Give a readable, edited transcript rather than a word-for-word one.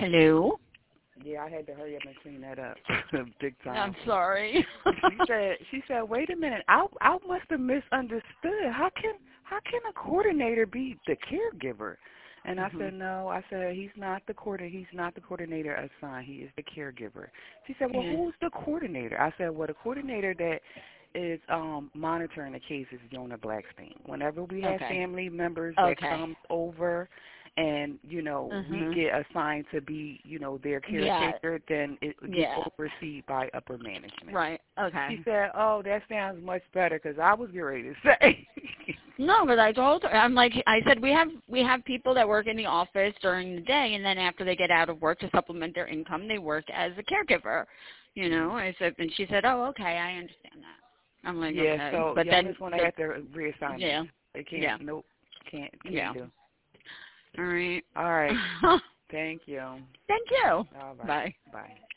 Hello? Yeah, I had to hurry up and clean that up. Big time. I'm sorry. She said, wait a minute, I must have misunderstood. How can a coordinator be the caregiver? And I said, no. I said, he's not the coordinator assigned. He is the caregiver. She said, well, who's the coordinator? I said, well, the coordinator that is monitoring the case is Yona Blackstein. Whenever we have family members that come over and, you know, we get assigned to be, you know, their caretaker, then it gets overseen by upper management. Right. Okay. She said, oh, that sounds much better because I was getting ready to say. No, but I told her, I said we have people that work in the office during the day, and then after they get out of work to supplement their income, they work as a caregiver. You know, I said, and she said, oh, okay, I understand that. I'm like, okay. So but then then going to have to reassign. Yeah. They can't. Nope. Can't do. All right. All right. Thank you. Thank you. All right. Bye. Bye.